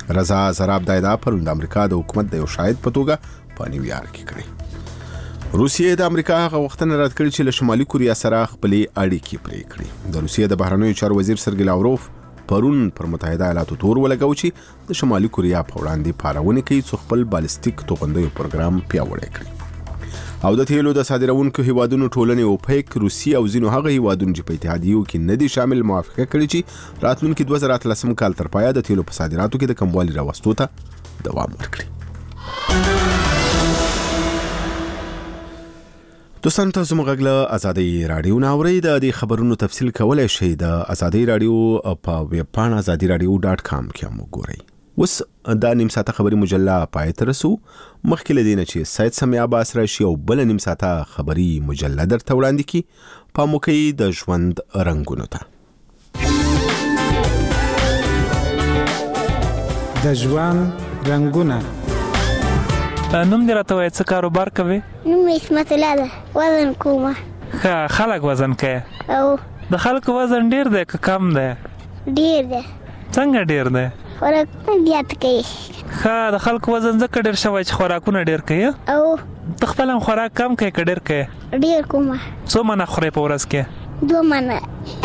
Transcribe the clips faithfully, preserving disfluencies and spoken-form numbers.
رضا زراب دا ادعا پرون د امریکا د حکومت د یو شاهد په توګه په نیویارک کې کړې. روسیې د امریکا هغه وختونه رد کړي چې له شمالي کوریا سره خپلې اړیکې پرې کړي. د روسیې د بهرنیو چارو وزیر سرګی لاوروف پرون پر متحده ایالاتو تور ولګاو چې د شمالي کوریا په وړاندې پارونې کوي څو خپل بالستیک توغندیو پروګرام پیاوړی کړي. او د تیلو د صادرونکو هیوادونو ټولنې اوپیک روسیې او ځینو هغه هیوادونو چې په اتحادیو کې نه دي شامل موافقه کړې چې راتلونکي دوه زره اتلسم کال تر پایه د تیلو په صادراتو کې د کموالي راوستو ته دوام ورکړي. دوستان تاسو موږ غږ آزادۍ رادیو نه اورئ. د دې خبرونو تفصیل کولای شئ د آزادۍ رادیو په ویب پاڼه آزادۍ رادیو ډاټ کام کې هم وګورئ. اوس دا نیم ساعته خبري مجله پای ته رسو. مخکې له دې نه چې سید سمیع عباس راشي او بل نیم ساعته خبري مجله درته وړاندې کړي، پام وکړئ د ژوند رنګونو ته. د ژوند رنګونه. نوم دې راته وایه، څه کاروبار کوې؟ نوم مې اسمت الله ده، وزن کومه. ښه، خلک وزن کوي؟ او د خلکو وزن ډیر دی که کم دی؟ ډیر دی. څنګه ډیر دی؟ خوراک زیات کوي. ښه، د خلکو وزن ځکه ډیر شوی چې خوراکونه ډیر کوي؟ او ته خپل هم خوراک کم کوي که ډیر کوي؟ ډیر کومه. څو منه خورې په ورځ کې؟ دوه منه.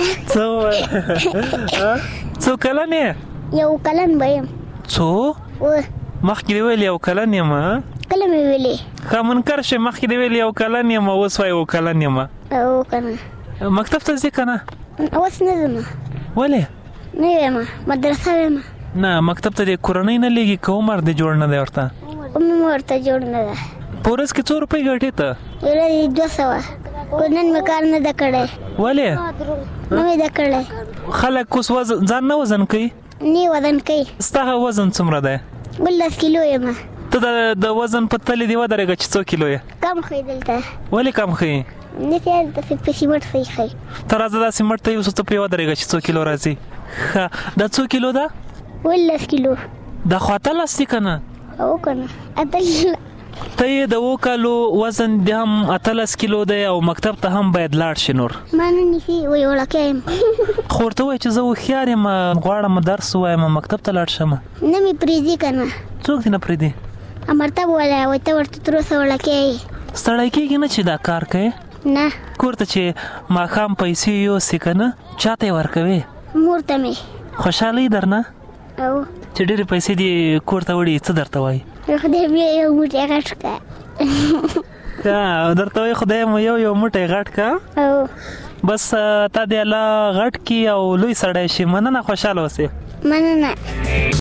څو څو کلن یې؟ یو کلن به یم. څو؟ و مخکې دې ویل یو کلن یم؟ کله مې ویلې. ښه، منکر شې، مخکې دې ویل یو کلن یم، اوس وایې یو کلن یم. او کنه مکتب ته ځې که نه؟ اوس نه ځم. ولې؟ نه یم، مدرسه یم. نه، مکتب ته دې کورنۍ نه لیږي که عمر دې جوړ نه دی ورته؟ عمر ورته جوړ نه ده. په ورځ کې څو روپۍ ګټې ته؟ ورځې دوه سوه. خو نن مې کار نه ده کړی. ولې؟ نه مې ده کړی. خلک اوس وزن ځان نه وزن کوي؟ نه وزن کوي. ستا وزن څومره دی؟ ولس کیلو یم. ته د وزن په تلې دې ودرېږه چې څو کیلو یې؟ کم ښیي دلته. ولې کم ښیي؟ نه چې داسې په سیمټ صحیح ښیي. ته راځه داسې مټ ته یو څه ته پرې ودرېږه چې څو کیلو راځي. ښه، دا څو کیلو ده؟ ولس کیلو. دا خو اتلس دی که نه؟ او که نه اتلس. ته یې د اوو کالو وزن دې هم اتلس کیلو دی او مکتب ته هم باید لاړ شي نور. ما نه نیسي، وایي وړکه یم. خو ورته وایي چې زه هوښیار یم، غواړم درس ووایم، مکتب ته لاړ شم. نه مې پرېږدي که نه. څوک دې نه پرېږدي؟ مرتب ولا وایي ته ورته تر اوسه وړکه یې. ستړی کېږي نه چې دا کار کوې؟ نه. کور ته چې ماښام پیسې یوسې که نه، چا ته یې ورکوې؟ مور ته مې. خوشحالۍ در نه؟ او چې ډېرې پیسې دې کور ته وړي، څه درته وایي؟ خدای مې یو موټی غټ کړه. ښه، درته وایي خدای مو یو یو موټی غټ کړه. او بس تا دې الله غټ کړي او لوی سړی شي. مننه، خوشحاله اوسې. مننه.